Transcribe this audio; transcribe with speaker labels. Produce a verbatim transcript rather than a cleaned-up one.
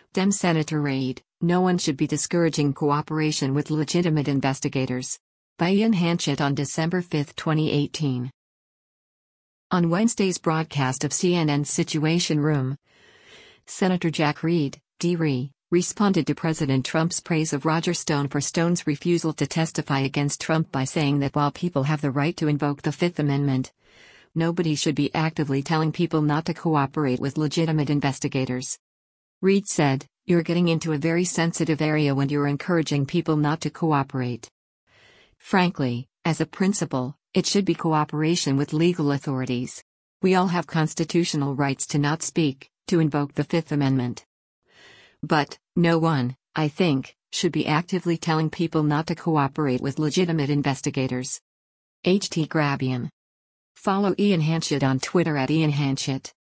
Speaker 1: Dem Senator Reid, no one should be discouraging cooperation with legitimate investigators. By Ian Hanchett on December fifth, twenty eighteen. On Wednesday's broadcast of C N N's Situation Room, Senator Jack Reed, D R I, responded to President Trump's praise of Roger Stone for Stone's refusal to testify against Trump by saying that while people have the right to invoke the Fifth Amendment, nobody should be actively telling people not to cooperate with legitimate investigators. Reed said, "You're getting into a very sensitive area when you're encouraging people not to cooperate. Frankly, as a principle, it should be cooperation with legal authorities. We all have constitutional rights to not speak, to invoke the Fifth Amendment. But, no one, I think, should be actively telling people not to cooperate with legitimate investigators." H T Grabian. Follow Ian Hanchett on Twitter at Ian Hanchett.